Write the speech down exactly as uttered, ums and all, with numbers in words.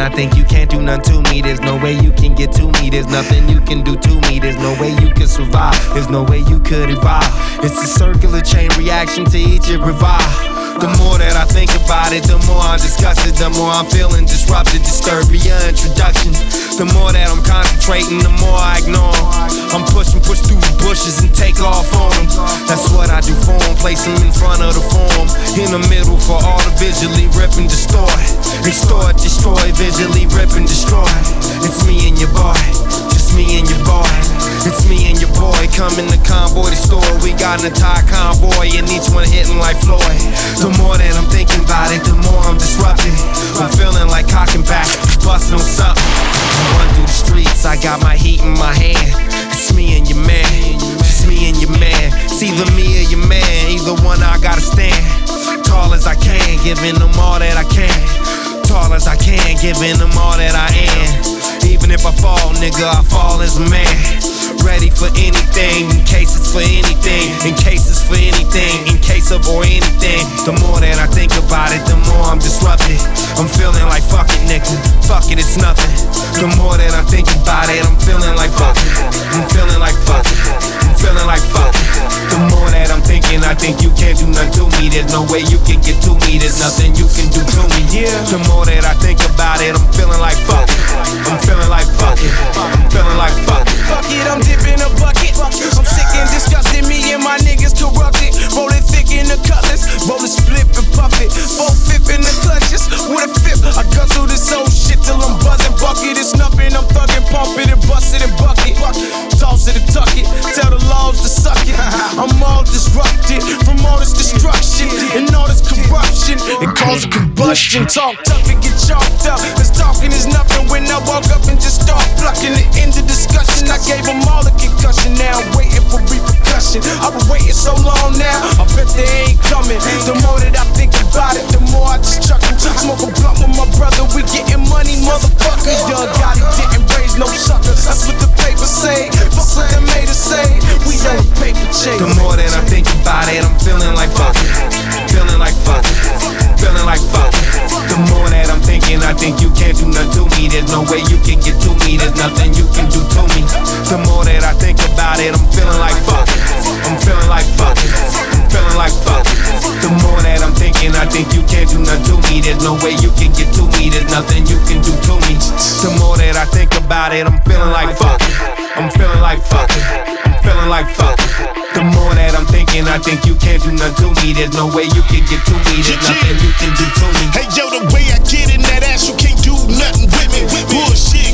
I think you can't do nothing to me. There's no way you can get to me. There's nothing you can do to me. There's no way you can survive. There's no way you could evolve. It's a circular chain reaction to each it revive. The more that I think about it, the more I'm disgusted, the more I'm feeling disrupted, disturbed via introduction. The more that I'm concentrating, the more I ignore them. I'm pushing, push through the bushes and take off on them. That's what I do for them, place them in front of the form. In the middle for all to visually rip and destroy. Extort, destroy, visually rip and destroy. It's me and your boy, just me and your boy. It's me and your boy, come in the convoy to store. We got an entire convoy and each one hitting like Floyd. The more that I'm thinking about it, the more I'm disrupted. I'm feeling like cocking back, busting on something. I run through the streets, I got my heat in my hand. It's me and your man, it's me and your man. It's either me or your man, either one I gotta stand. Tall as I can, giving them all that I can. Tall as I can, giving them all that I am. Even if I fall, nigga, I fall as a man. Ready for anything, in case it's for anything, in case it's for anything, in case of or anything. The more that I think about it, the more I'm disrupted. I'm feeling like fuck it, nigga, fuck it, it's nothing. The more that I think about it, I'm feeling like fuck it. I'm feeling like fuck it, I'm feeling like fuck it. The more that I'm thinking, I think you can't do nothing to me. There's no way you can get to me, there's nothing you can do to me. The more that I think about it, I'm feeling like fuck it. I'm feeling like fuck it, I'm feeling like fuck it. Fuck it, I'm dipping a bucket. I'm sick and disgusted, me and my niggas corrupted. Rolling thick in the cutlass, rolling split and puff it. Four fifth in the clutches, with a fifth. I guzzle this old shit till I'm buzzing. Bucket is nothing, I'm thugging, pump it and bust it and bucket. Toss it and tuck it, tell the laws to suck it. I'm all disrupted from all this destruction and all this corruption. It causes combustion. Talk tough and get chalked up, cause talking is nothing when I walk up and just start plucking it. End the discussion, I gave them all a concussion. Now I'm waiting for repercussion. I've been waiting so long now, I bet they ain't coming. The more that I think about it, the more I just chuckin'. Smoke a blunt with my brother, we getting money, motherfucker. Young got it, didn't raise no sucker. That's what the paper say, fuck what they made us say. We on the paper chase. The more that I think about it, I'm feeling like fuck it. Feeling like fuck it, feeling like fuck it. The more that I'm thinking, I think you can't do nothing to me. There's no way you can get to me, there's nothing you can do to me. The more that I think about it, I'm feeling like fuck it. I'm feeling like fuck it, I'm feeling like fuck it. The more that I'm thinking, I think you can't do nothing to me. There's no way you can get to me, there's nothing you can do to me. The more that I think about it, I'm feeling like fuck it. I'm feeling like fuck it, I'm feeling like fuck it. The more that I'm thinking, I think you can't do nothing to me. There's no way you can get to me, there's nothing you can do to me. Hey yo, the way I get in that ass, you can't do nothing with me. Bullshit.